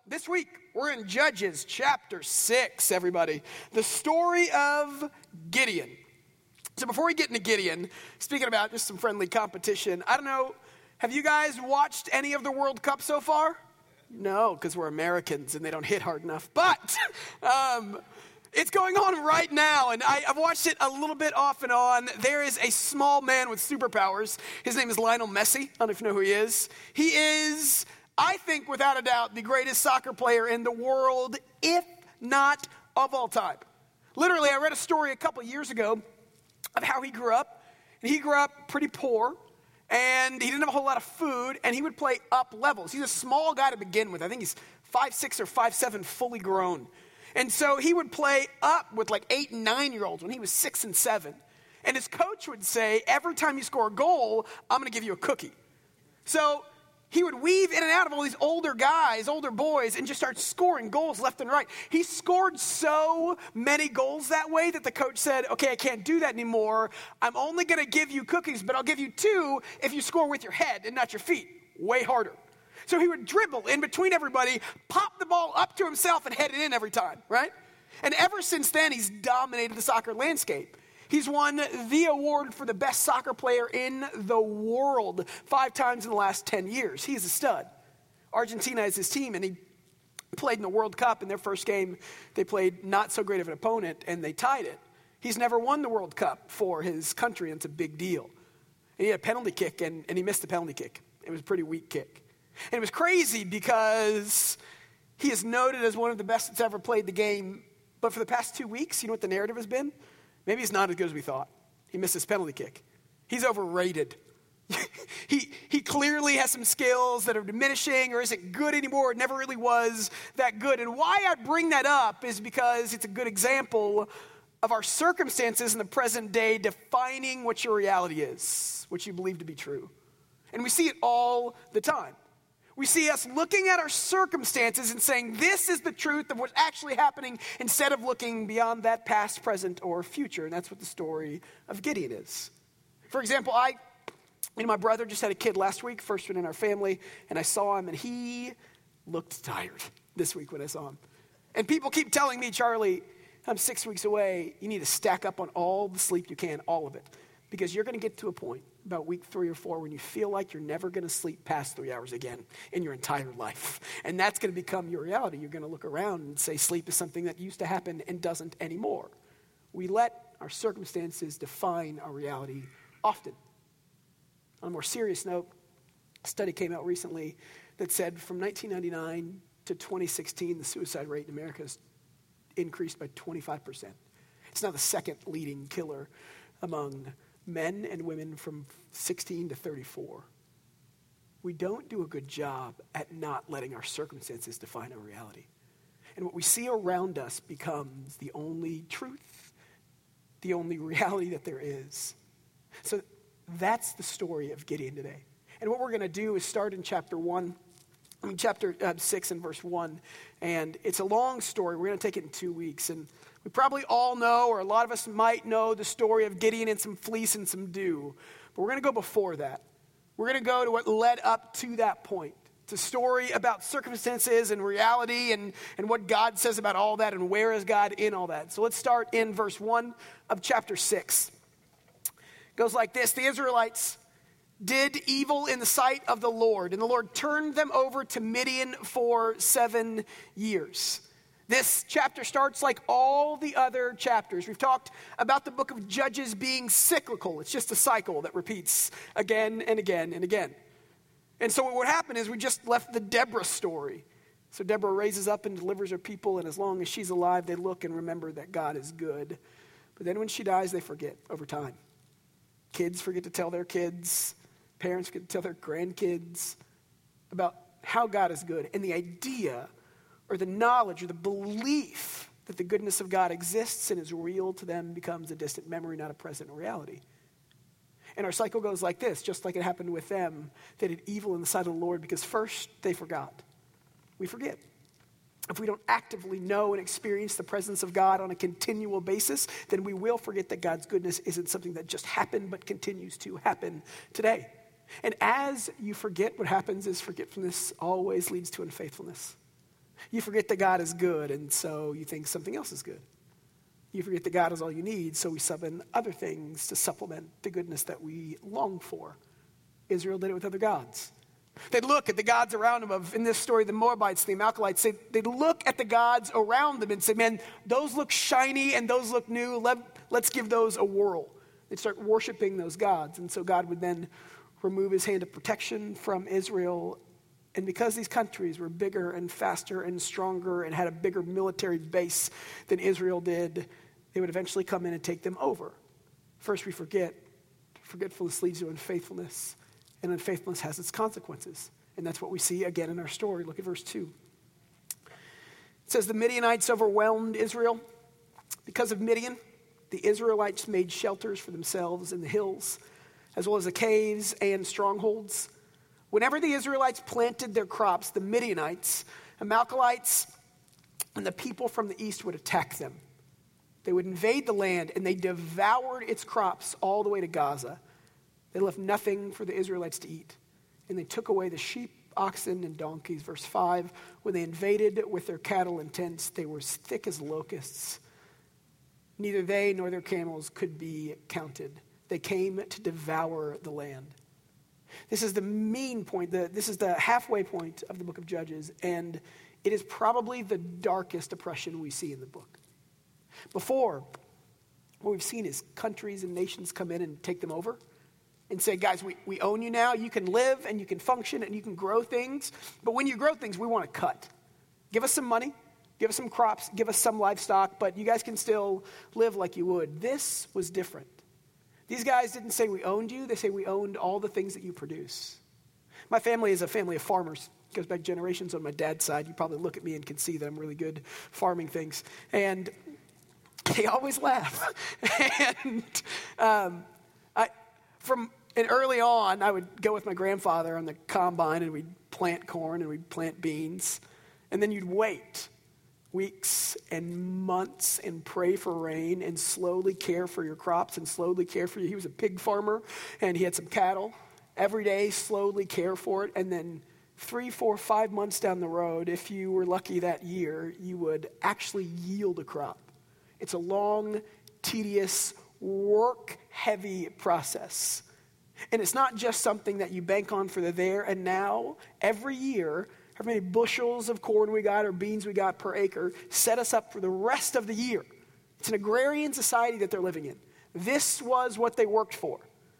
This week, we're in Judges chapter 6, everybody. The story of Gideon. So before we get into Gideon, speaking about just some friendly competition, I don't know, have you guys watched any of the World Cup so far? No, because we're Americans and they don't hit hard enough. But it's going on right now, and I've watched it a little bit off and on. There is a small man with superpowers. His name is Lionel Messi. I don't know if you know who he is. He is, I think, without a doubt, the greatest soccer player in the world, if not of all time. Literally, I read a story a couple years ago of how he grew up. And he grew up pretty poor, and he didn't have a whole lot of food, and he would play up levels. He's a small guy to begin with. I think he's 5'6" or 5'7", fully grown. And so he would play up with like 8 and 9-year-olds when he was 6 and 7. And his coach would say, every time you score a goal, I'm going to give you a cookie. So he would weave in and out of all these older guys, older boys, and just start scoring goals left and right. He scored so many goals that way that the coach said, okay, I can't do that anymore. I'm only going to give you cookies, but I'll give you 2 if you score with your head and not your feet. Way harder. So he would dribble in between everybody, pop the ball up to himself, and head it in every time, right? And ever since then, he's dominated the soccer landscape. He's won the award for the best soccer player in the world 5 times in the last 10 years. He's a stud. Argentina is his team, and he played in the World Cup. In their first game, they played not so great of an opponent, and they tied it. He's never won the World Cup for his country, and it's a big deal. And he had a penalty kick, and he missed the penalty kick. It was a pretty weak kick. And it was crazy because he is noted as one of the best that's ever played the game. But for the past 2 weeks, you know what the narrative has been? Maybe he's not as good as we thought. He missed his penalty kick. He's overrated. He clearly has some skills that are diminishing or isn't good anymore. It never really was that good. And why I bring that up is because it's a good example of our circumstances in the present day defining what your reality is, what you believe to be true. And we see it all the time. We see us looking at our circumstances and saying, this is the truth of what's actually happening, instead of looking beyond that past, present, or future. And that's what the story of Gideon is. For example, my brother just had a kid last week, first one in our family, and I saw him, and he looked tired this week when I saw him. And people keep telling me, Charlie, I'm 6 weeks away. You need to stack up on all the sleep you can, all of it. Because you're going to get to a point about week 3 or 4 when you feel like you're never going to sleep past 3 hours again in your entire life. And that's going to become your reality. You're going to look around and say sleep is something that used to happen and doesn't anymore. We let our circumstances define our reality often. On a more serious note, a study came out recently that said from 1999 to 2016, the suicide rate in America has increased by 25%. It's now the second leading killer among men and women from 16 to 34. We don't do a good job at not letting our circumstances define our reality. And what we see around us becomes the only truth, the only reality that there is. So that's the story of Gideon today. And what we're going to do is start in chapter 6 and verse 1. And it's a long story. We're going to take it in 2 weeks. And we probably all know, or a lot of us might know, the story of Gideon and some fleece and some dew. But we're going to go before that. We're going to go to what led up to that point. It's a story about circumstances and reality and what God says about all that and where is God in all that. So let's start in verse 1 of chapter 6. It goes like this. The Israelites did evil in the sight of the Lord, and the Lord turned them over to Midian for 7 years. This chapter starts like all the other chapters. We've talked about the book of Judges being cyclical. It's just a cycle that repeats again and again and again. And so what would happen is we just left the Deborah story. So Deborah raises up and delivers her people, and as long as she's alive, they look and remember that God is good. But then when she dies, they forget over time. Kids forget to tell their kids. Parents forget to tell their grandkids about how God is good. And the idea or the knowledge or the belief that the goodness of God exists and is real to them becomes a distant memory, not a present reality. And our cycle goes like this, just like it happened with them. They did evil in the sight of the Lord because first they forgot. We forget. If we don't actively know and experience the presence of God on a continual basis, then we will forget that God's goodness isn't something that just happened but continues to happen today. And as you forget, what happens is forgetfulness always leads to unfaithfulness. You forget that God is good, and so you think something else is good. You forget that God is all you need, so we sub in other things to supplement the goodness that we long for. Israel did it with other gods. They'd look at the gods around them in this story, the Moabites, the Amalekites, they'd look at the gods around them and say, man, those look shiny and those look new. Let's give those a whirl. They'd start worshiping those gods. And so God would then remove his hand of protection from Israel. And because these countries were bigger and faster and stronger and had a bigger military base than Israel did, they would eventually come in and take them over. First we forget. Forgetfulness leads to unfaithfulness. And unfaithfulness has its consequences. And that's what we see again in our story. Look at verse 2. It says, the Midianites overwhelmed Israel. Because of Midian, the Israelites made shelters for themselves in the hills, as well as the caves and strongholds. Whenever the Israelites planted their crops, the Midianites, Amalekites, and the people from the east would attack them. They would invade the land, and they devoured its crops all the way to Gaza. They left nothing for the Israelites to eat. And they took away the sheep, oxen, and donkeys. Verse 5, when they invaded with their cattle and tents, they were as thick as locusts. Neither they nor their camels could be counted. They came to devour the land. This is the main point. This is the halfway point of the book of Judges, and it is probably the darkest oppression we see in the book. Before, what we've seen is countries and nations come in and take them over and say, guys, we own you now. You can live and you can function and you can grow things. But when you grow things, we want to cut. Give us some money, give us some crops, give us some livestock, but you guys can still live like you would. This was different. These guys didn't say we owned you. They say we owned all the things that you produce. My family is a family of farmers. It goes back generations on my dad's side. You probably look at me and can see that I'm really good farming things. And they always laugh. And early on, I would go with my grandfather on the combine, and we'd plant corn and we'd plant beans. And then you'd wait weeks and months and pray for rain and slowly care for your crops and slowly care for you. He was a pig farmer, and he had some cattle. Every day, slowly care for it. And then 3, 4, 5 months down the road, if you were lucky that year, you would actually yield a crop. It's a long, tedious, work-heavy process. And it's not just something that you bank on for the there and now. Every year, how many bushels of corn we got or beans we got per acre set us up for the rest of the year. It's an agrarian society that they're living in. This was what they worked for.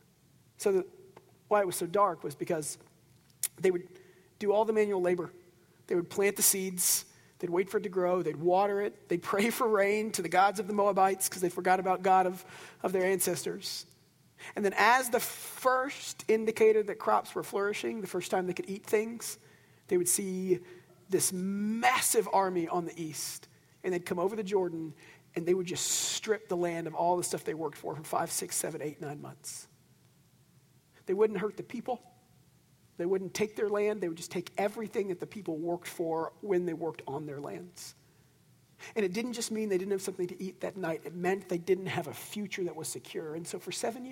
So why it was so dark was because they would do all the manual labor. They would plant the seeds. They'd wait for it to grow. They'd water it. They'd pray for rain to the gods of the Moabites because they forgot about God of their ancestors. And then as the first indicator that crops were flourishing, the first time they could eat things, they would see this massive army on the east. And they'd come over the Jordan, and they would just strip the land of all the stuff they worked for 5, 6, 7, 8, 9 months. They wouldn't hurt the people. They wouldn't take their land. They would just take everything that the people worked for when they worked on their lands. And it didn't just mean they didn't have something to eat that night. It meant they didn't have a future that was secure. And so for 7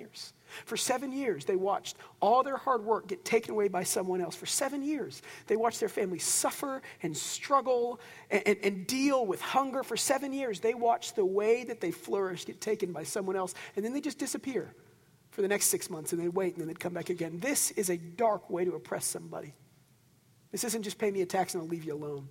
years, they watched all their hard work get taken away by someone else. For 7 years, they watched their family suffer and struggle and deal with hunger. For 7 years, they watched the way that they flourished get taken by someone else. And then they just disappear for the next 6 months, and they'd wait, and then they'd come back again. This is a dark way to oppress somebody. This isn't just pay me a tax and I'll leave you alone.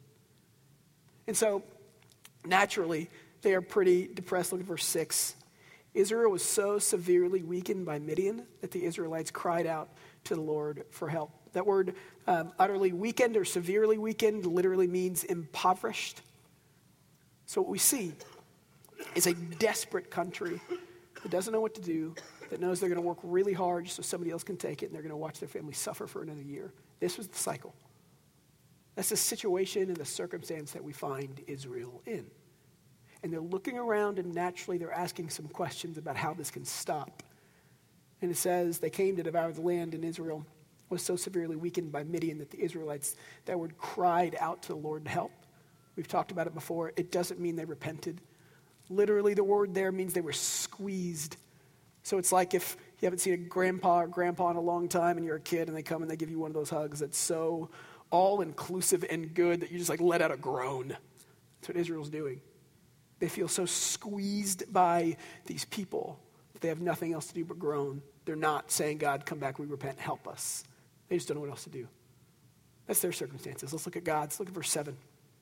And so, naturally, they are pretty depressed. Look at verse 6. Israel was so severely weakened by Midian that the Israelites cried out to the Lord for help. That word, utterly weakened or severely weakened, literally means impoverished. So what we see is a desperate country that doesn't know what to do, that knows they're going to work really hard so somebody else can take it, and they're going to watch their family suffer for another year. This was the cycle. That's the situation and the circumstance that we find Israel in. And they're looking around, and naturally they're asking some questions about how this can stop. And it says, they came to devour the land, and Israel was so severely weakened by Midian that the Israelites, that word, cried out to the Lord to help. We've talked about it before. It doesn't mean they repented. Literally, the word there means they were squeezed. So it's like if you haven't seen a grandpa or grandpa in a long time and you're a kid and they come and they give you one of those hugs that's so all-inclusive and good that you just like let out a groan. That's what Israel's doing. They feel so squeezed by these people that they have nothing else to do but groan. They're not saying, God, come back, we repent, help us. They just don't know what else to do. That's their circumstances. Let's look at God's. Look at verse 7.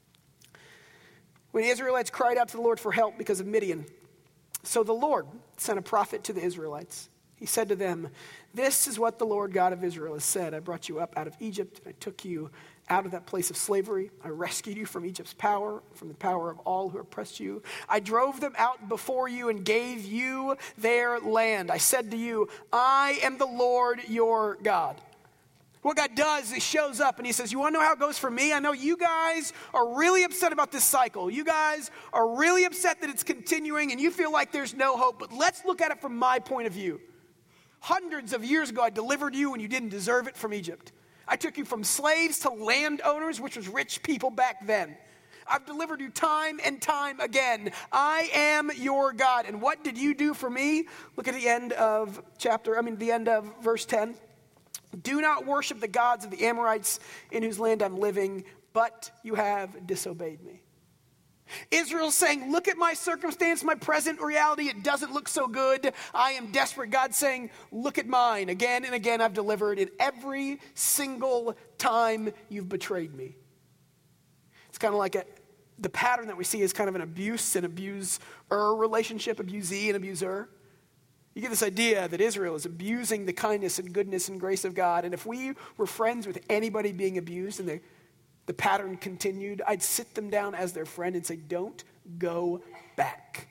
When the Israelites cried out to the Lord for help because of Midian, so the Lord sent a prophet to the Israelites. He said to them, this is what the Lord God of Israel has said. I brought you up out of Egypt, and I took you out of that place of slavery. I rescued you from Egypt's power, from the power of all who oppressed you. I drove them out before you and gave you their land. I said to you, I am the Lord your God. What God does is he shows up and he says, you want to know how it goes for me? I know you guys are really upset about this cycle. You guys are really upset that it's continuing and you feel like there's no hope. But let's look at it from my point of view. Hundreds of years ago, I delivered you when you didn't deserve it from Egypt. I took you from slaves to landowners, which was rich people back then. I've delivered you time and time again. I am your God. And what did you do for me? Look at the end of the end of verse 10. Do not worship the gods of the Amorites in whose land I'm living, but you have disobeyed me. Israel's saying, look at my circumstance, my present reality. It doesn't look so good. I am desperate. God's saying, look at mine. Again and again I've delivered. And every single time you've betrayed me. It's kind of like the pattern that we see is kind of an abuse and abuser relationship, abusee and abuser. You get this idea that Israel is abusing the kindness and goodness and grace of God. And if we were friends with anybody being abused and the pattern continued, I'd sit them down as their friend and say, don't go back.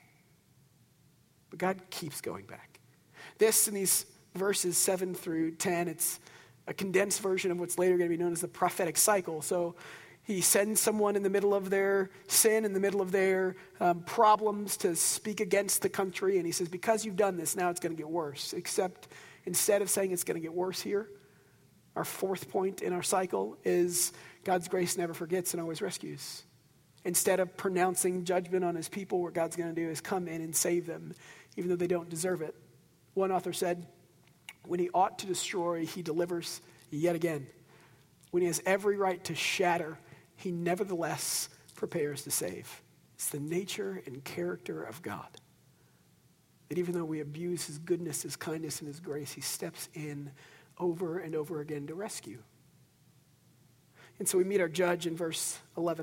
But God keeps going back. This in these verses 7 through 10, it's a condensed version of what's later going to be known as the prophetic cycle. So he sends someone in the middle of their sin, in the middle of their problems to speak against the country. And he says, because you've done this, now it's going to get worse. Except instead of saying it's going to get worse here, our fourth point in our cycle is God's grace never forgets and always rescues. Instead of pronouncing judgment on his people, what God's going to do is come in and save them, even though they don't deserve it. One author said, when he ought to destroy, he delivers yet again. When he has every right to shatter, he nevertheless prepares to save. It's the nature and character of God. That even though we abuse his goodness, his kindness, and his grace, he steps in over and over again to rescue. And so we meet our judge in verse 11.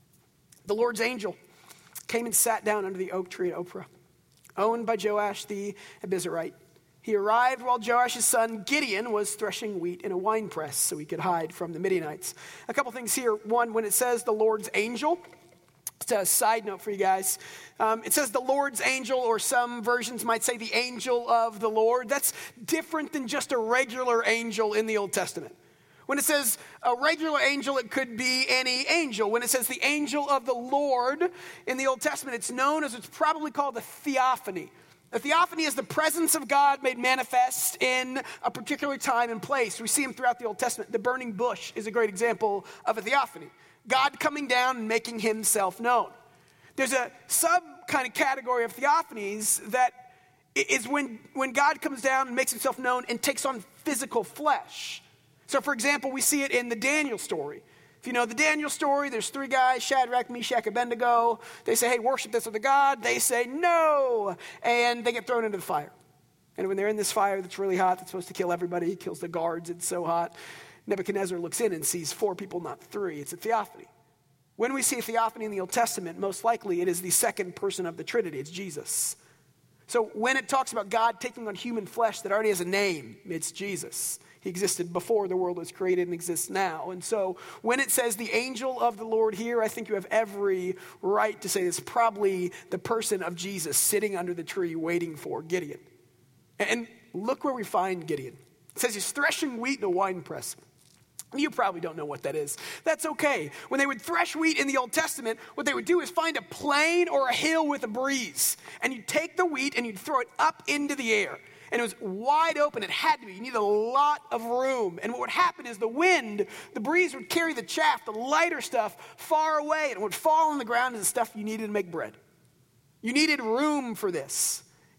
The Lord's angel came and sat down under the oak tree at Ophrah, owned by Joash the Abiezrite. He arrived while Joash's son Gideon was threshing wheat in a winepress so he could hide from the Midianites. A couple things here. One, when it says the Lord's angel, it's a side note for you guys. It says the Lord's angel, or some versions might say the angel of the Lord. That's different than just a regular angel in the Old Testament. When it says a regular angel, it could be any angel. When it says the angel of the Lord in the Old Testament, it's known as, it's probably called a theophany. A theophany is the presence of God made manifest in a particular time and place. We see him throughout the Old Testament. The burning bush is a great example of a theophany. God coming down and making himself known. There's a sub kind of category of theophanies that is when God comes down and makes himself known and takes on physical flesh. So for example, we see it in the Daniel story. If you know the Daniel story, there's three guys, Shadrach, Meshach, Abednego. They say, hey, worship this other God. They say, no. And they get thrown into the fire. And when they're in this fire that's really hot, that's supposed to kill everybody, he kills the guards, it's so hot. Nebuchadnezzar looks in and sees 4 people, not 3. It's a theophany. When we see a theophany in the Old Testament, most likely it is the second person of the Trinity. It's Jesus. So when it talks about God taking on human flesh that already has a name, it's Jesus. He existed before the world was created and exists now. And so when it says the angel of the Lord here, I think you have every right to say it's probably the person of Jesus sitting under the tree waiting for Gideon. And look where we find Gideon. It says he's threshing wheat in a winepress. You probably don't know what that is. That's okay. When they would thresh wheat in the Old Testament, what they would do is find a plain or a hill with a breeze. And you'd take the wheat and you'd throw it up into the air. And it was wide open. It had to be. You need a lot of room. And what would happen is the wind, the breeze would carry the chaff, the lighter stuff, far away. And it would fall on the ground as the stuff you needed to make bread. You needed room for this.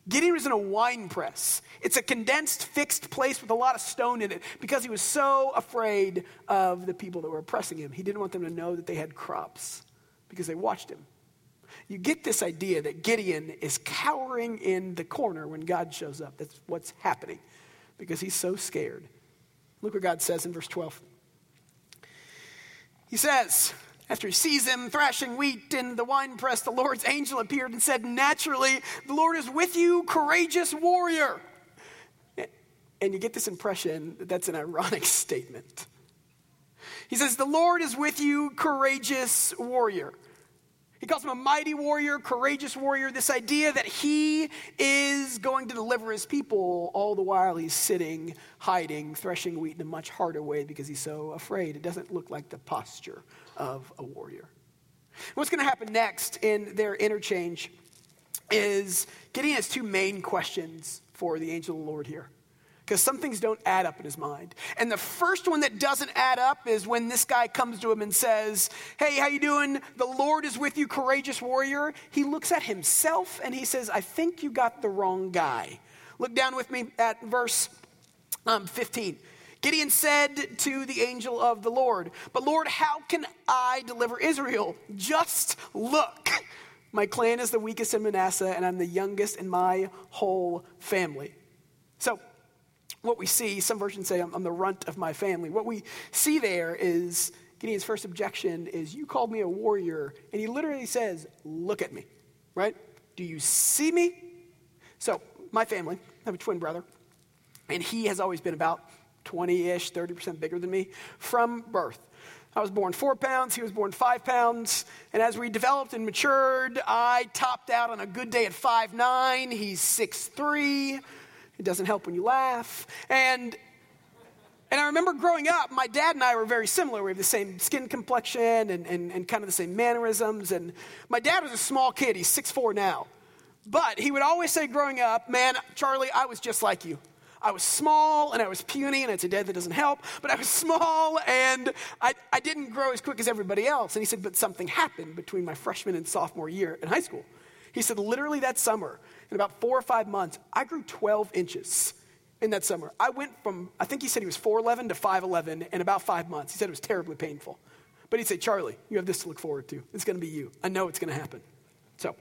Gideon was in a wine press. It's a condensed, fixed place with a lot of stone in it because he was so afraid of the people that were oppressing him. He didn't want them to know that they had crops because they watched him. You get this idea that Gideon is cowering in the corner when God shows up. That's what's happening because he's so scared. Look what God says in verse 12. He says, after he sees him thrashing wheat in the winepress, the Lord's angel appeared and said, "Naturally, the Lord is with you, courageous warrior." And you get this impression that that's an ironic statement. He says, "The Lord is with you, courageous warrior." He calls him a mighty warrior, courageous warrior, this idea that he is going to deliver his people all the while he's sitting, hiding, threshing wheat in a much harder way because he's so afraid. It doesn't look like the posture of a warrior. What's going to happen next in their interchange is Gideon has two main questions for the angel of the Lord here, because some things don't add up in his mind. And the first one that doesn't add up is when this guy comes to him and says, "Hey, how you doing? The Lord is with you, courageous warrior." He looks at himself and he says, "I think you got the wrong guy." Look down with me at verse 15. Gideon said to the angel of the Lord, "But Lord, how can I deliver Israel? Just look. My clan is the weakest in Manasseh, and I'm the youngest in my whole family." So what we see, some versions say I'm the runt of my family. What we see there is Gideon's first objection is, "You called me a warrior." And he literally says, "Look at me," right? "Do you see me?" So my family, I have a twin brother, and he has always been about 20-ish, 30% bigger than me from birth. I was born 4 pounds, he was born 5 pounds, and as we developed and matured, I topped out on a good day at 5'9", he's 6'3". It doesn't help when you laugh. And I remember growing up, my dad and I were very similar. We have the same skin complexion and kind of the same mannerisms. And my dad was a small kid. He's 6'4" now. But he would always say growing up, "Man, Charlie, I was just like you. I was small and I was puny," and it's a dad that doesn't help, but I was small and I didn't grow as quick as everybody else. And he said, "But something happened between my freshman and sophomore year in high school." He said, literally that summer, in about 4 or 5 months, I grew 12 inches in that summer. I went from, I think he said he was 4'11" to 5'11" in about 5 months. He said it was terribly painful. But he'd say, "Charlie, you have this to look forward to. It's going to be you. I know it's going to happen." So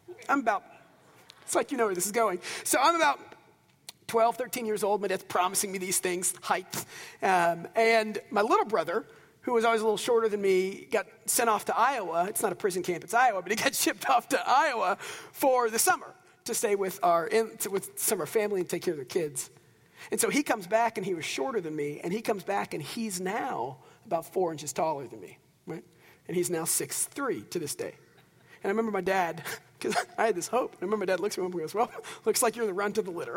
it's like you know where this is going. So I'm about 12, 13 years old. My dad's promising me these things, height. And my little brother, who was always a little shorter than me, got sent off to Iowa. It's not a prison camp, it's Iowa, but he got shipped off to Iowa for the summer to stay with some of our family and take care of their kids. And so he comes back, and he was shorter than me, and he comes back, and he's now about 4 inches taller than me, right? And he's now 6'3" to this day. And I remember my dad, because I had this hope. I remember my dad looks at me and goes, "Well, looks like you're the runt of the litter."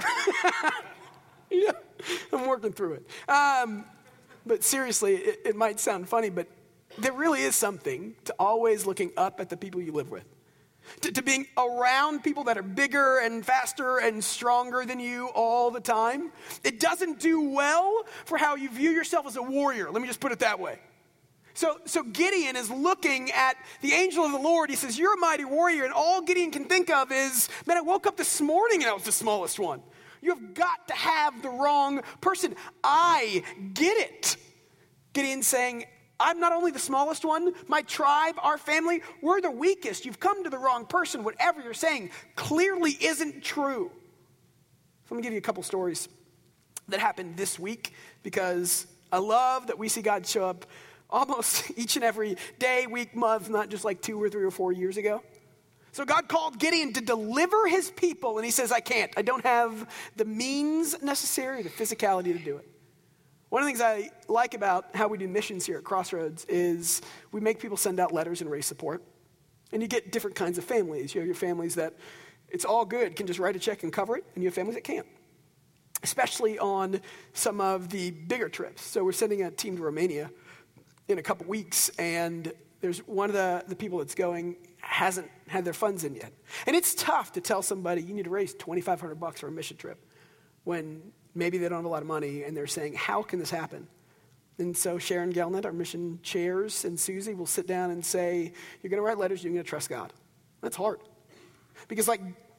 Yeah, I'm working through it. But seriously, it might sound funny, but there really is something to always looking up at the people you live with. To being around people that are bigger and faster and stronger than you all the time. It doesn't do well for how you view yourself as a warrior. Let me just put it that way. So Gideon is looking at the angel of the Lord. He says, "You're a mighty warrior." And all Gideon can think of is, "Man, I woke up this morning and I was the smallest one. You have got to have the wrong person. I get it." Gideon's saying, "I'm not only the smallest one, my tribe, our family, we're the weakest. You've come to the wrong person. Whatever you're saying clearly isn't true." So let me give you a couple stories that happened this week, because I love that we see God show up almost each and every day, week, month, not just like 2 or 3 or 4 years ago. So God called Gideon to deliver his people, and he says, "I can't. I don't have the means necessary, the physicality to do it." One of the things I like about how we do missions here at Crossroads is we make people send out letters and raise support. And you get different kinds of families. You have your families that it's all good, can just write a check and cover it, and you have families that can't, especially on some of the bigger trips. So we're sending a team to Romania in a couple weeks, and there's one of the people that's going hasn't had their funds in yet. And it's tough to tell somebody you need to raise $2,500 for a mission trip when maybe they don't have a lot of money, and they're saying, "How can this happen?" And so Sharon Gelnett, our mission chairs, and Susie will sit down and say, "You're going to write letters, you're going to trust God." That's hard. Because like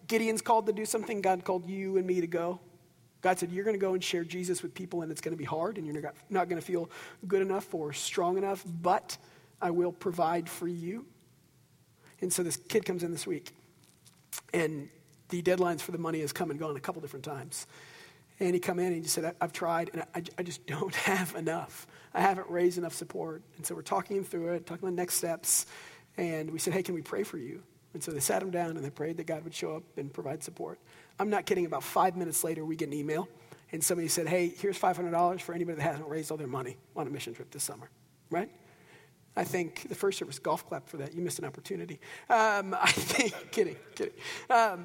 Gideon's called to do something. God called you and me to go. God said, you're going to go and share Jesus with people, and it's going to be hard, and you're not going to feel good enough or strong enough, but I will provide for you. And so this kid comes in this week, and the deadlines for the money has come and gone a couple different times. And he come in and he just said, I've tried, and I just don't have enough. I haven't raised enough support. And so we're talking him through it, talking about next steps. And we said, hey, can we pray for you? And so they sat him down and they prayed that God would show up and provide support. I'm not kidding. About 5 minutes later, we get an email. And somebody said, hey, here's $500 for anybody that hasn't raised all their money on a mission trip this summer, right? I think the first service golf clap for that. You missed an opportunity. I think, kidding. I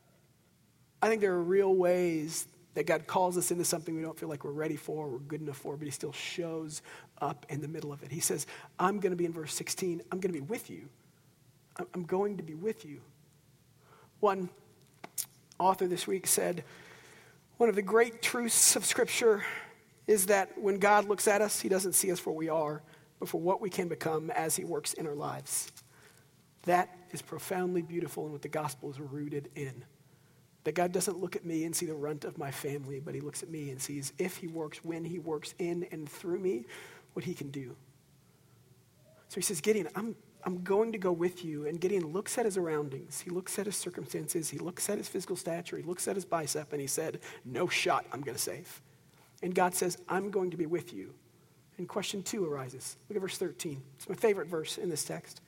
think there are real ways that God calls us into something we don't feel like we're ready for, we're good enough for, but he still shows up in the middle of it. He says, I'm going to be in verse 16. I'm going to be with you. I'm going to be with you. One author this week said, one of the great truths of Scripture is that when God looks at us, he doesn't see us for what we are, but for what we can become as he works in our lives. That is profoundly beautiful and what the gospel is rooted in. That God doesn't look at me and see the runt of my family, but he looks at me and sees if he works, when he works in and through me, what he can do. So he says, Gideon, I'm going to go with you. And Gideon looks at his surroundings. He looks at his circumstances. He looks at his physical stature. He looks at his bicep, and he said, no shot I'm going to save. And God says, I'm going to be with you. And question 2 arises. Look at verse 13. It's my favorite verse in this text.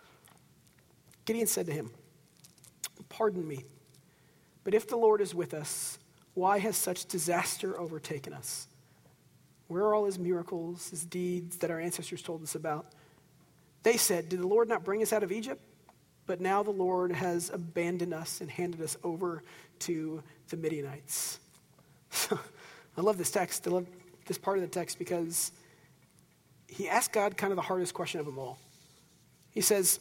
Gideon said to him, pardon me, but if the Lord is with us, why has such disaster overtaken us? Where are all his miracles, his deeds that our ancestors told us about? They said, did the Lord not bring us out of Egypt? But now the Lord has abandoned us and handed us over to the Midianites. I love this text. I love this part of the text because he asked God kind of the hardest question of them all. He says,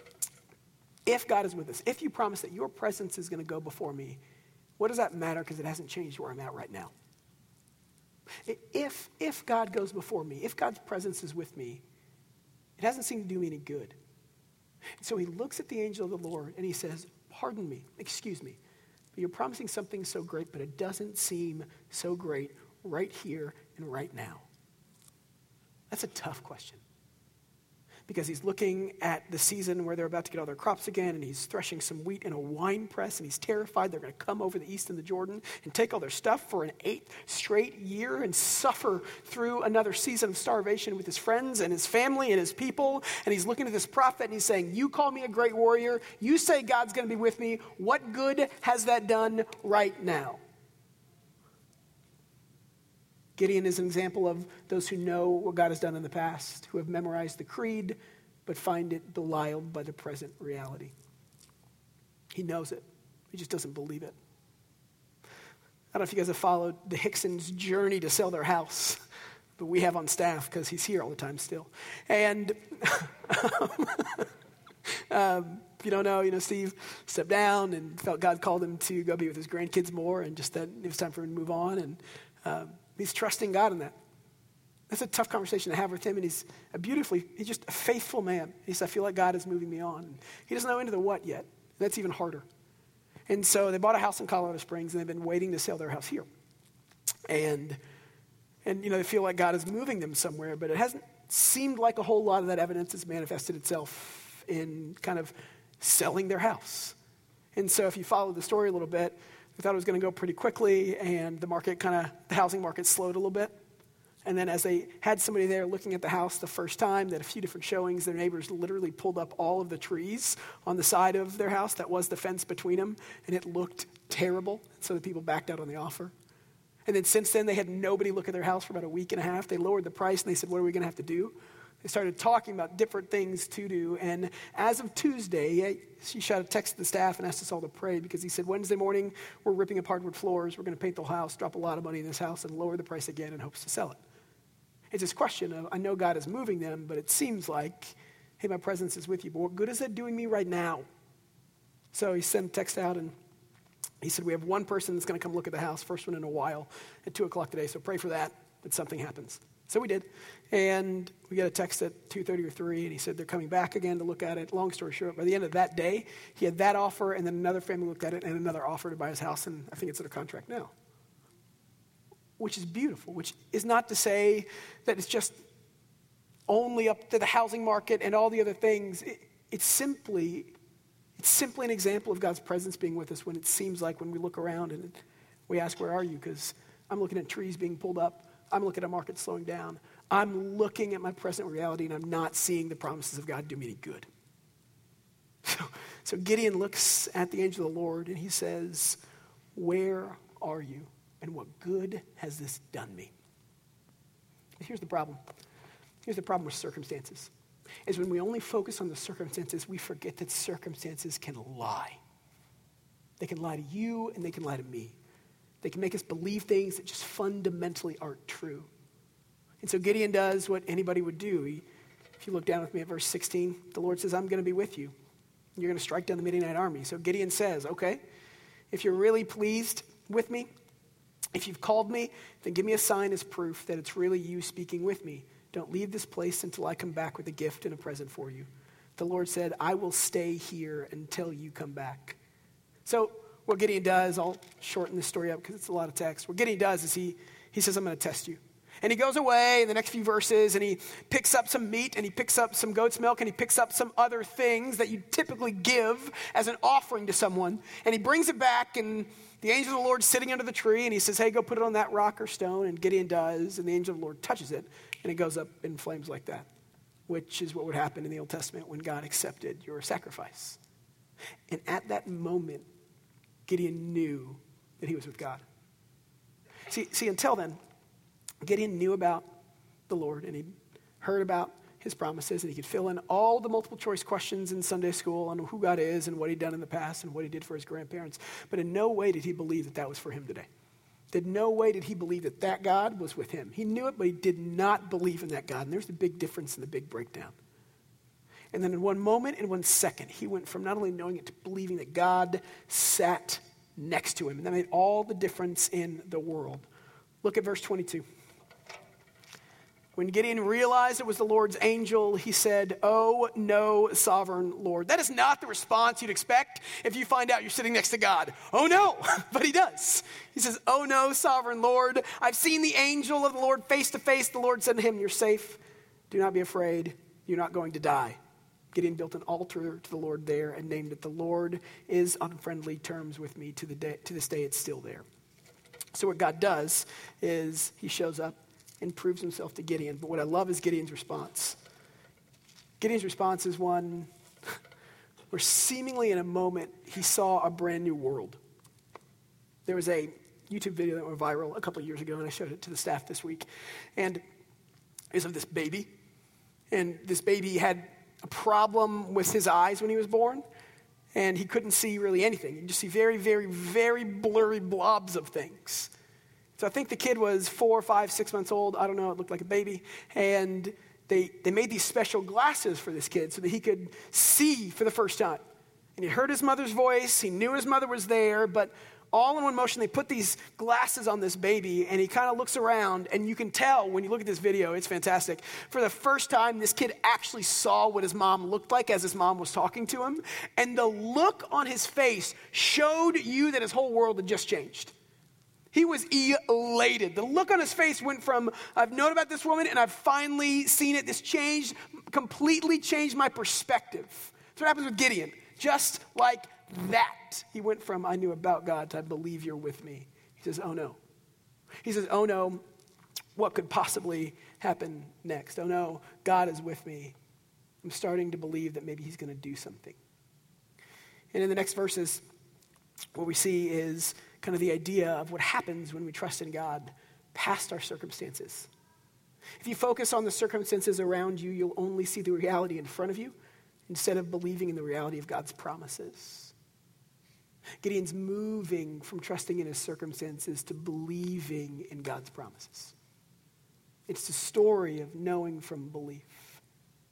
if God is with us, if you promise that your presence is going to go before me, what does that matter? Because it hasn't changed where I'm at right now. If God goes before me, if God's presence is with me, it hasn't seemed to do me any good. And so he looks at the angel of the Lord and he says, pardon me, excuse me, but you're promising something so great, but it doesn't seem so great right here and right now. That's a tough question. Because he's looking at the season where they're about to get all their crops again, and he's threshing some wheat in a wine press, and he's terrified they're going to come over the east in the Jordan and take all their stuff for an 8th straight year and suffer through another season of starvation with his friends and his family and his people. And he's looking at this prophet and he's saying, you call me a great warrior. You say God's going to be with me. What good has that done right now? Gideon is an example of those who know what God has done in the past, who have memorized the creed, but find it belied by the present reality. He knows it. He just doesn't believe it. I don't know if you guys have followed the Hickson's journey to sell their house, but we have on staff because he's here all the time still. And if you don't know, Steve stepped down and felt God called him to go be with his grandkids more, and just that it was time for him to move on. And he's trusting God in that. That's a tough conversation to have with him, and he's just a faithful man. He says, I feel like God is moving me on. And he doesn't know into the what yet. That's even harder. And so they bought a house in Colorado Springs, and they've been waiting to sell their house here. And they feel like God is moving them somewhere, but it hasn't seemed like a whole lot of that evidence has manifested itself in kind of selling their house. And so if you follow the story a little bit, they thought it was going to go pretty quickly, and the housing market slowed a little bit. And then as they had somebody there looking at the house the first time, they had a few different showings. Their neighbors literally pulled up all of the trees on the side of their house. That was the fence between them, and it looked terrible. So the people backed out on the offer. And then since then, they had nobody look at their house for about a week and a half. They lowered the price, and they said, what are we going to have to do? They started talking about different things to do. And as of Tuesday, she shot a text to the staff and asked us all to pray, because he said, Wednesday morning, we're ripping apart hardwood floors. We're going to paint the whole house, drop a lot of money in this house, and lower the price again in hopes to sell it. It's this question of, I know God is moving them, but it seems like, hey, my presence is with you. But what good is that doing me right now? So he sent a text out, and he said, we have one person that's going to come look at the house, first one in a while, at 2 o'clock today. So pray for that something happens. So we did. And we got a text at 2:30 or 3, and he said they're coming back again to look at it. Long story short, by the end of that day, he had that offer, and then another family looked at it, and another offer to buy his house, and I think it's under contract now. Which is beautiful, which is not to say that it's just only up to the housing market and all the other things. It's simply an example of God's presence being with us when it seems like when we look around and we ask, where are you? Because I'm looking at trees being pulled up. I'm looking at markets slowing down. I'm looking at my present reality, and I'm not seeing the promises of God do me any good. So Gideon looks at the angel of the Lord, and he says, where are you? And what good has this done me? And here's the problem. Here's the problem with circumstances. Is when we only focus on the circumstances, we forget that circumstances can lie. They can lie to you, and they can lie to me. They can make us believe things that just fundamentally aren't true. And so Gideon does what anybody would do. If you look down with me at verse 16, the Lord says, I'm going to be with you. You're going to strike down the Midianite army. So Gideon says, okay, if you're really pleased with me, if you've called me, then give me a sign as proof that it's really you speaking with me. Don't leave this place until I come back with a gift and a present for you. The Lord said, I will stay here until you come back. So what Gideon does, I'll shorten this story up because it's a lot of text. What Gideon does is he says, I'm going to test you. And he goes away in the next few verses, and he picks up some meat, and he picks up some goat's milk, and he picks up some other things that you typically give as an offering to someone. And he brings it back, and the angel of the Lord's sitting under the tree, and he says, hey, go put it on that rock or stone. And Gideon does, and the angel of the Lord touches it, and it goes up in flames like that, which is what would happen in the Old Testament when God accepted your sacrifice. And at that moment, Gideon knew that he was with God. See, until then, Gideon knew about the Lord, and he'd heard about his promises, and he could fill in all the multiple choice questions in Sunday school on who God is and what he'd done in the past and what he did for his grandparents. But in no way did he believe that that was for him today. In no way did he believe that that God was with him. He knew it, but he did not believe in that God. And there's the big difference and the big breakdown. And then in one moment, in 1 second, he went from not only knowing it to believing that God sat next to him. And that made all the difference in the world. Look at verse 22. When Gideon realized it was the Lord's angel, he said, oh, no, sovereign Lord. That is not the response you'd expect if you find out you're sitting next to God. Oh, no. But he does. He says, oh, no, sovereign Lord. I've seen the angel of the Lord face to face. The Lord said to him, you're safe. Do not be afraid. You're not going to die. Gideon built an altar to the Lord there and named it, the Lord is on friendly terms with me. To this day, it's still there. So what God does is he shows up and proves himself to Gideon. But what I love is Gideon's response. Gideon's response is one where seemingly in a moment he saw a brand new world. There was a YouTube video that went viral a couple of years ago, and I showed it to the staff this week. And it was of this baby. And this baby had a problem with his eyes when he was born. And he couldn't see really anything. You could just see very, very, very blurry blobs of things. So I think the kid was 4, 5, 6 months old. I don't know. It looked like a baby. And they made these special glasses for this kid so that he could see for the first time. And he heard his mother's voice. He knew his mother was there. But all in one motion, they put these glasses on this baby. And he kind of looks around. And you can tell when you look at this video, it's fantastic. For the first time, this kid actually saw what his mom looked like as his mom was talking to him. And the look on his face showed you that his whole world had just changed. He was elated. The look on his face went from, I've known about this woman and I've finally seen it. This completely changed my perspective. That's what happens with Gideon. Just like that. He went from, I knew about God to I believe you're with me. He says, oh no. He says, oh no, what could possibly happen next? Oh no, God is with me. I'm starting to believe that maybe he's going to do something. And in the next verses, what we see is kind of the idea of what happens when we trust in God past our circumstances. If you focus on the circumstances around you, you'll only see the reality in front of you instead of believing in the reality of God's promises. Gideon's moving from trusting in his circumstances to believing in God's promises. It's the story of knowing from belief.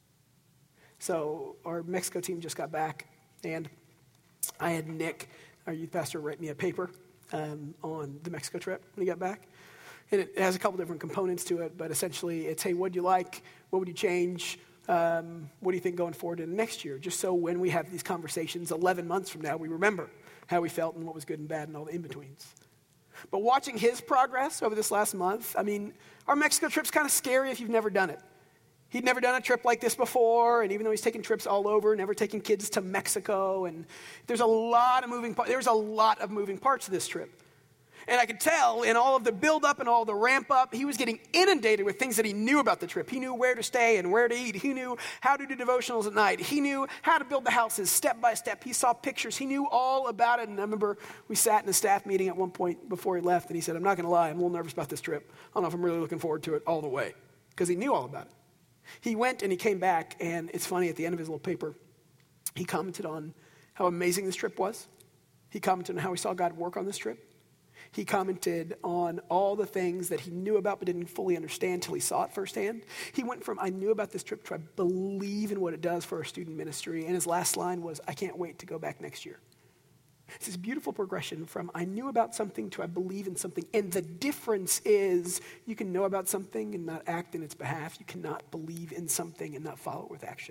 So our Mexico team just got back, and I had Nick, our youth pastor, write me a paper on the Mexico trip when he got back. And it has a couple different components to it, but essentially it's, hey, what do you like? What would you change? What do you think going forward in the next year? Just so when we have these conversations 11 months from now, we remember how we felt and what was good and bad and all the in-betweens. But watching his progress over this last month, I mean, our Mexico trip's kind of scary if you've never done it. He'd never done a trip like this before, and even though he's taken trips all over, never taken kids to Mexico, and there's a lot of moving parts to this trip. And I could tell in all of the build-up and all the ramp-up, he was getting inundated with things that he knew about the trip. He knew where to stay and where to eat. He knew how to do devotionals at night. He knew how to build the houses step by step. He saw pictures. He knew all about it. And I remember we sat in a staff meeting at one point before he left, and he said, I'm not going to lie, I'm a little nervous about this trip. I don't know if I'm really looking forward to it all the way, because he knew all about it. He went and he came back, and it's funny, at the end of his little paper, he commented on how amazing this trip was. He commented on how he saw God work on this trip. He commented on all the things that he knew about but didn't fully understand till he saw it firsthand. He went from, I knew about this trip, to I believe in what it does for our student ministry. And his last line was, I can't wait to go back next year. It's this beautiful progression from I knew about something to I believe in something. And the difference is you can know about something and not act in its behalf. You cannot believe in something and not follow it with action.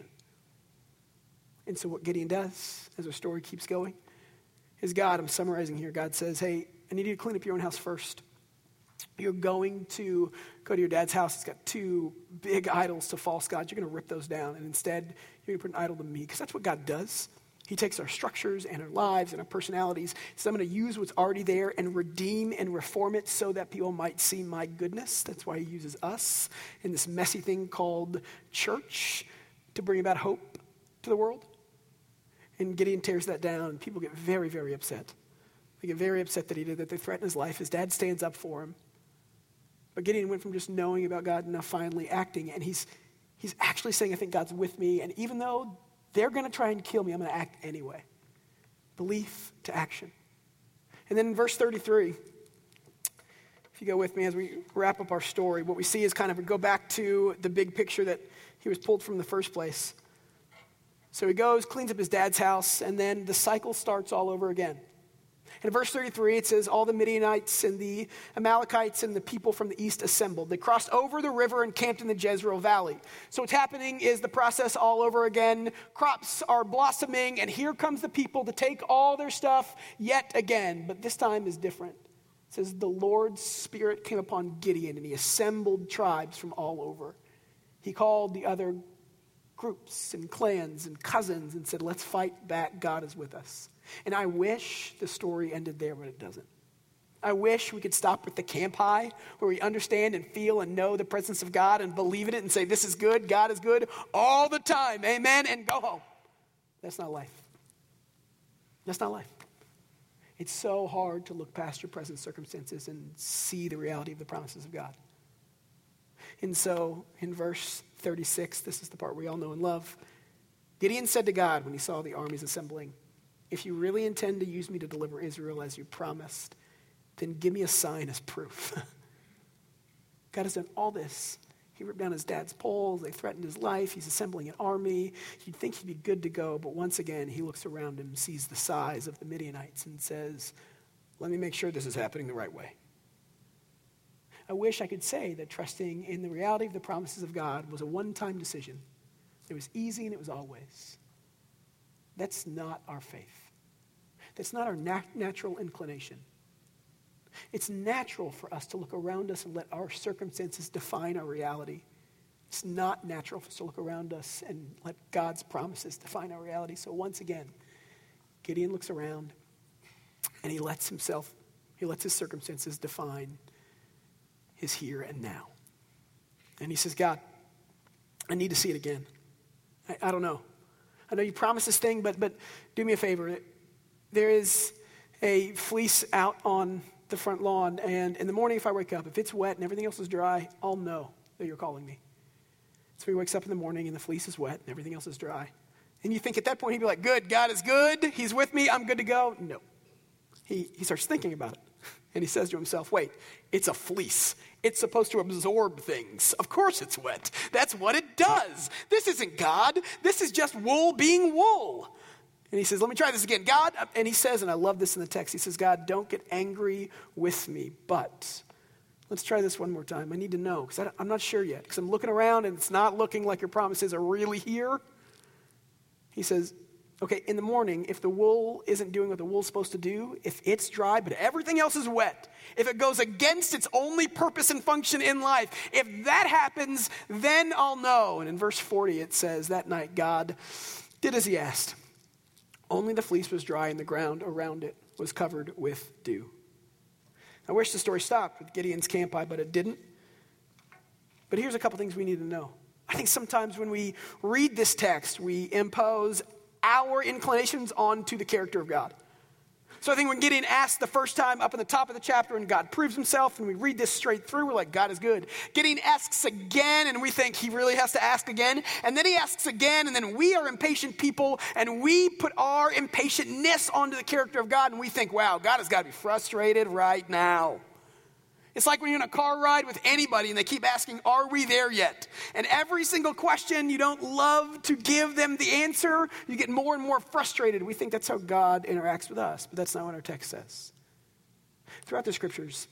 And so what Gideon does, as our story keeps going, is God, I'm summarizing here, God says, hey, I need you to clean up your own house first. You're going to go to your dad's house. It's got 2 big idols to false gods. You're going to rip those down. And instead, you're going to put an idol to me. Because that's what God does. He takes our structures and our lives and our personalities. So I'm going to use what's already there and redeem and reform it so that people might see my goodness. That's why he uses us in this messy thing called church to bring about hope to the world. And Gideon tears that down. And people get very, very upset. They get very upset that he did that. They threaten his life. His dad stands up for him. But Gideon went from just knowing about God and now finally acting. And he's actually saying, I think God's with me. And even though they're going to try and kill me, I'm going to act anyway. Belief to action. And then in verse 33, if you go with me as we wrap up our story, what we see is kind of we go back to the big picture that he was pulled from in the first place. So he goes, cleans up his dad's house, and then the cycle starts all over again. In verse 33, it says, all the Midianites and the Amalekites and the people from the east assembled. They crossed over the river and camped in the Jezreel Valley. So what's happening is the process all over again. Crops are blossoming, and here comes the people to take all their stuff yet again. But this time is different. It says, the Lord's Spirit came upon Gideon, and he assembled tribes from all over. He called the other groups and clans and cousins and said, let's fight back. God is with us. And I wish the story ended there, but it doesn't. I wish we could stop with the camp high where we understand and feel and know the presence of God and believe in it and say, this is good, God is good all the time, amen, and go home. That's not life. That's not life. It's so hard to look past your present circumstances and see the reality of the promises of God. And so in verse 36, this is the part we all know and love. Gideon said to God when he saw the armies assembling, if you really intend to use me to deliver Israel as you promised, then give me a sign as proof. God has done all this. He ripped down his dad's poles. They threatened his life. He's assembling an army. You'd think he'd be good to go, but once again, he looks around him, sees the size of the Midianites, and says, let me make sure this is happening the right way. I wish I could say that trusting in the reality of the promises of God was a one-time decision. It was easy and it was always. That's not our faith. That's not our natural inclination. It's natural for us to look around us and let our circumstances define our reality. It's not natural for us to look around us and let God's promises define our reality. So once again, Gideon looks around and he lets his circumstances define his here and now. And he says, God, I need to see it again. I don't know. I know you promised this thing, but do me a favor. There is a fleece out on the front lawn, and in the morning if I wake up, if it's wet and everything else is dry, I'll know that you're calling me. So he wakes up in the morning and the fleece is wet and everything else is dry. And you think at that point he'd be like, good, God is good, he's with me, I'm good to go. No. He starts thinking about it. And he says to himself, wait, it's a fleece. It's supposed to absorb things. Of course it's wet. That's what it does. This isn't God. This is just wool being wool. And he says, let me try this again. God, and he says, and I love this in the text, he says, God, don't get angry with me, but Let's try this one more time. I need to know, because I'm not sure yet, because I'm looking around and it's not looking like your promises are really here. He says, okay, in the morning, if the wool isn't doing what the wool's supposed to do, if it's dry but everything else is wet, if it goes against its only purpose and function in life, if that happens, then I'll know. And in verse 40 it says, that night God did as he asked. Only the fleece was dry and the ground around it was covered with dew. I wish the story stopped with Gideon's camp eye, but it didn't. But here's a couple things we need to know. I think sometimes when we read this text, we impose our inclinations onto the character of God. So I think when Gideon asked the first time up in the top of the chapter and God proves himself and we read this straight through, we're like, God is good. Gideon asks again and we think he really has to ask again. And then he asks again and then we are impatient people and we put our impatientness onto the character of God and we think, wow, God has got to be frustrated right now. It's like when you're in a car ride with anybody and they keep asking, are we there yet? And every single question, you don't love to give them the answer. You get more and more frustrated. We think that's how God interacts with us, but that's not what our text says. Throughout the scriptures,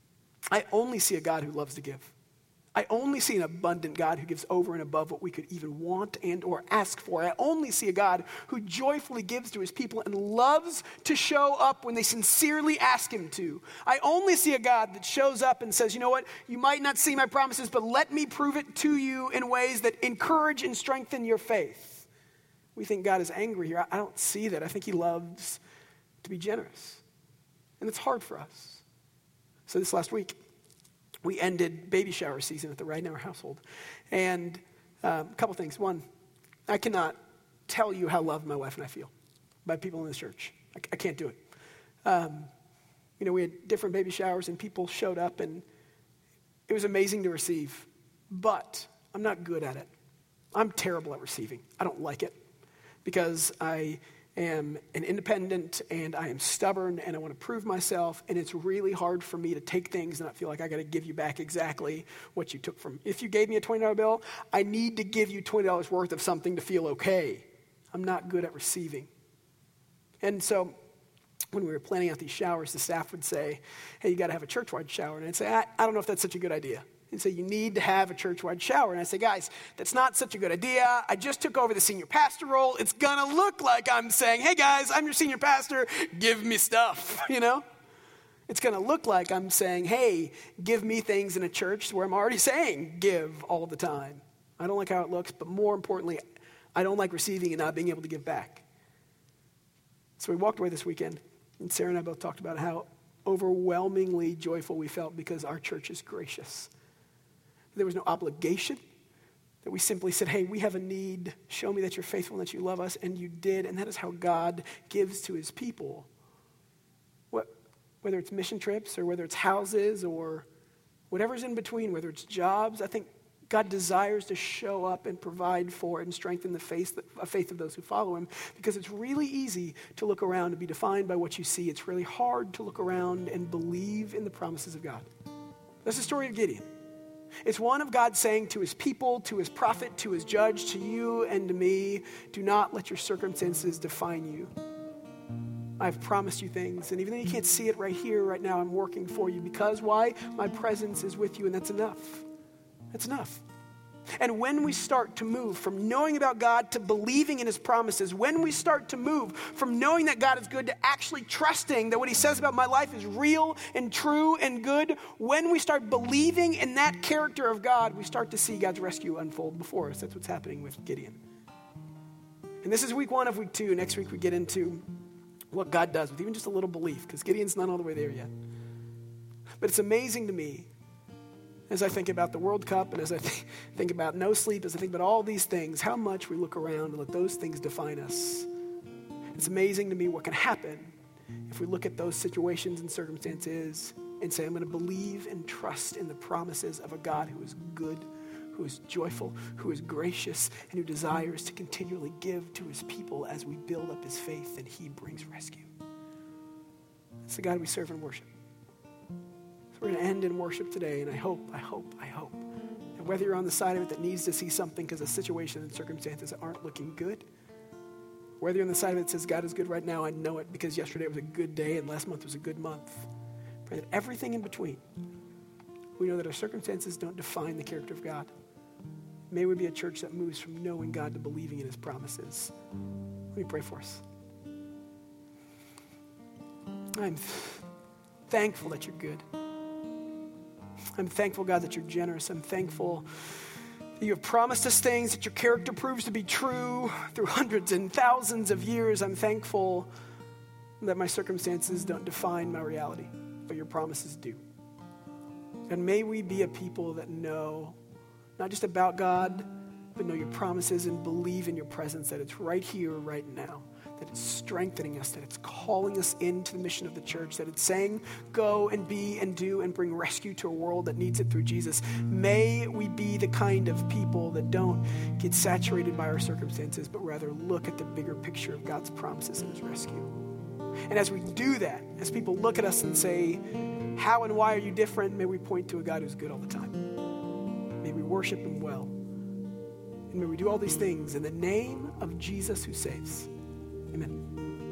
I only see a God who loves to give. I only see an abundant God who gives over and above what we could even want and or ask for. I only see a God who joyfully gives to his people and loves to show up when they sincerely ask him to. I only see a God that shows up and says, you know what, you might not see my promises, but let me prove it to you in ways that encourage and strengthen your faith. We think God is angry here. I don't see that. I think he loves to be generous. And it's hard for us. So this last week, we ended baby shower season at the Ridenauer household. And a couple things. One, I cannot tell you how loved my wife and I feel by people in this church. I can't do it. We had different baby showers and people showed up and it was amazing to receive. But I'm not good at it. I'm terrible at receiving. I don't like it because I am an independent and I am stubborn and I want to prove myself, and it's really hard for me to take things and not feel like I got to give you back exactly what you took from me. If you gave me a $20 bill, I need to give you $20 worth of something to feel okay. I'm not good at receiving. And so when we were planning out these showers, the staff would say, hey, you got to have a church-wide shower. And I'd say, I don't know if that's such a good idea. And say, you need to have a church-wide shower. And I say, guys, that's not such a good idea. I just took over the senior pastor role. It's going to look like I'm saying, hey, guys, I'm your senior pastor. Give me stuff, It's going to look like I'm saying, hey, give me things in a church where I'm already saying give all the time. I don't like how it looks, but more importantly, I don't like receiving and not being able to give back. So we walked away this weekend, and Sarah and I both talked about how overwhelmingly joyful we felt because our church is gracious. There was no obligation, that we simply said, hey, we have a need. Show me that you're faithful and that you love us. And you did. And that is how God gives to his people. Whether it's mission trips or whether it's houses or whatever's in between, whether it's jobs, I think God desires to show up and provide for and strengthen the faith of those who follow him, because it's really easy to look around and be defined by what you see. It's really hard to look around and believe in the promises of God. That's the story of Gideon. It's one of God saying to his people, to his prophet, to his judge, to you and to me, do not let your circumstances define you. I've promised you things, and even though you can't see it right here, right now, I'm working for you. Because why? My presence is with you, and that's enough. That's enough. And when we start to move from knowing about God to believing in his promises, when we start to move from knowing that God is good to actually trusting that what he says about my life is real and true and good, when we start believing in that character of God, we start to see God's rescue unfold before us. That's what's happening with Gideon. And this is week 1 of week 2. Next week we get into what God does with even just a little belief, because Gideon's not all the way there yet. But it's amazing to me as I think about the World Cup and as I think about no sleep, as I think about all these things, how much we look around and let those things define us. It's amazing to me what can happen if we look at those situations and circumstances and say, I'm going to believe and trust in the promises of a God who is good, who is joyful, who is gracious, and who desires to continually give to his people as we build up his faith and he brings rescue. It's the God we serve and worship. So we're going to end in worship today, and I hope that whether you're on the side of it that needs to see something because the situation and circumstances aren't looking good, whether you're on the side of it that says God is good right now, I know it because yesterday was a good day and last month was a good month. Pray that everything in between We know that our circumstances don't define the character of God. May we be a church that moves from knowing God to believing in his promises. Let me pray for us. I'm thankful that you're good. I'm thankful, God, that you're generous. I'm thankful that you have promised us things, that your character proves to be true through hundreds and thousands of years. I'm thankful that my circumstances don't define my reality, but your promises do. And may we be a people that know not just about God, but know your promises and believe in your presence, that it's right here, right now, that it's strengthening us, that it's calling us into the mission of the church, that it's saying, go and be and do and bring rescue to a world that needs it through Jesus. May we be the kind of people that don't get saturated by our circumstances, but rather look at the bigger picture of God's promises and his rescue. And as we do that, as people look at us and say, how and why are you different? May we point to a God who's good all the time. May we worship him well. And may we do all these things in the name of Jesus who saves. Amen.